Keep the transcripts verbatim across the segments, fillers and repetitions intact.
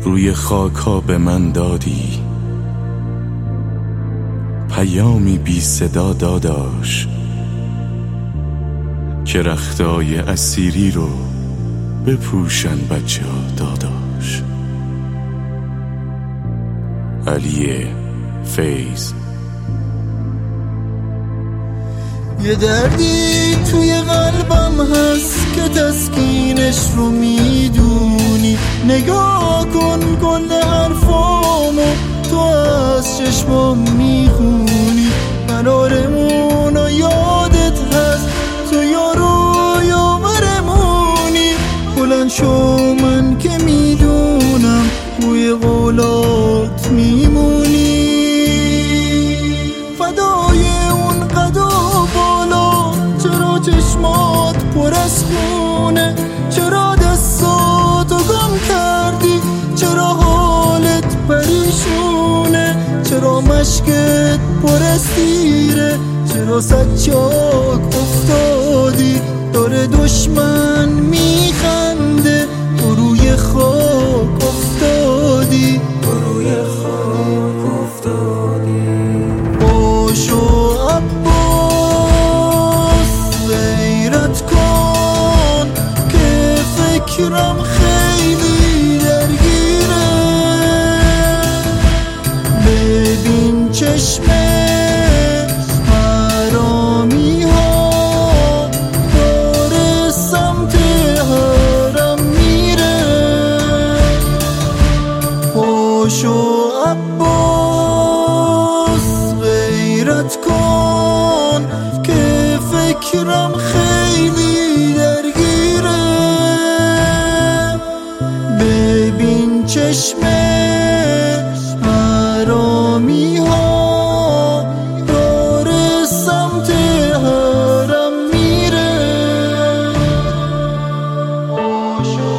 روی خاکا به من دادی، پیامی بی صدا داداش که رختای اسیری رو بپوشن بچه ها داداش. علی فیض. یه دردی توی قلبم هست که تسکینش رو میدونی، نگاه کن کل حرفامو تو از چشمام میخونی، قرارمونو یادت هست تو یارو یاورمونی، بلند شو من که میدونم روی قولات میمونی، فدای اون قد و بالا، چرا چشمات پر از خونه، چرا دستاتو گم کردی، چرا حالت پریشونه، چرا مشکت پر از تیره، چرا سچاک افتادی، داره دشمن میخنده، تو روی خاک افتادی، تو روی خاک افتادی. باشو عباس غیرت کن که فکرم خیلی درگیره، ببین چشم حرامی ها داره سمت حرم میره، باشو عباس غیرت کن که فکرم خیلی درگیره، ببین چشم حرامی ها داره سمت حرم میره، باشو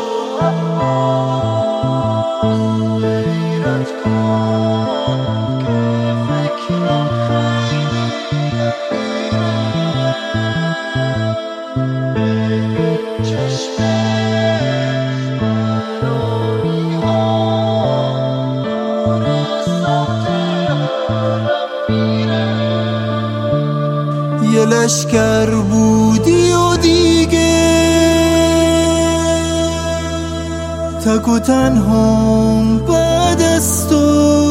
عباس غیرت کن که فکرم خیلی ببین چشم حرامی ها داره سمت حرم میره، یه لشکر بودی و دیگه تک و تنهام بعد از تو،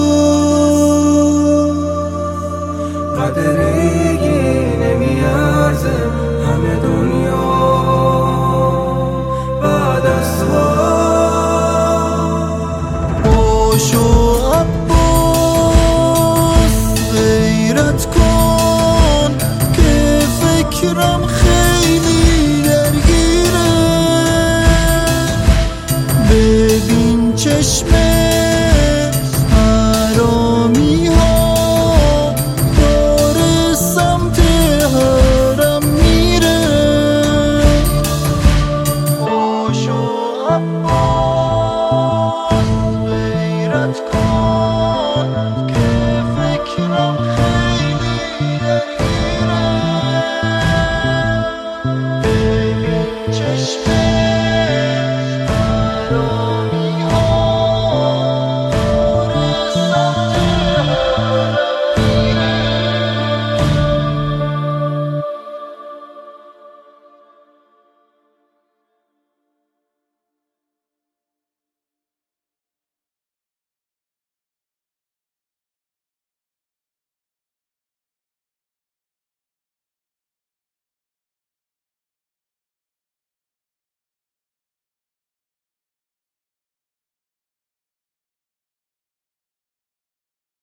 قدری نمیارزه همه دنیا بعد از تو. باشو